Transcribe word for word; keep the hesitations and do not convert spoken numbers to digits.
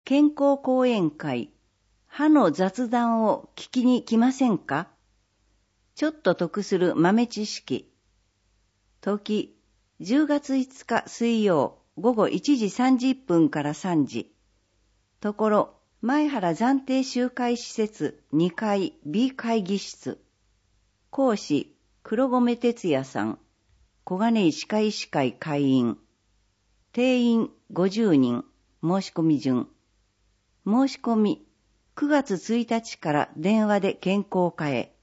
健康講演会、歯の雑談を聞きに来ませんか？ちょっと得する豆知識。時、じゅうがついつか水曜午後いちじさんじゅっぷんからさんじ。ところ、前原暫定集会施設にかい B 会議室。講師、黒米哲也さん。小金井歯科医師会会員。定員ごじゅうにん。申し込み順。申し込み、くがつついたちから電話で健康課へ。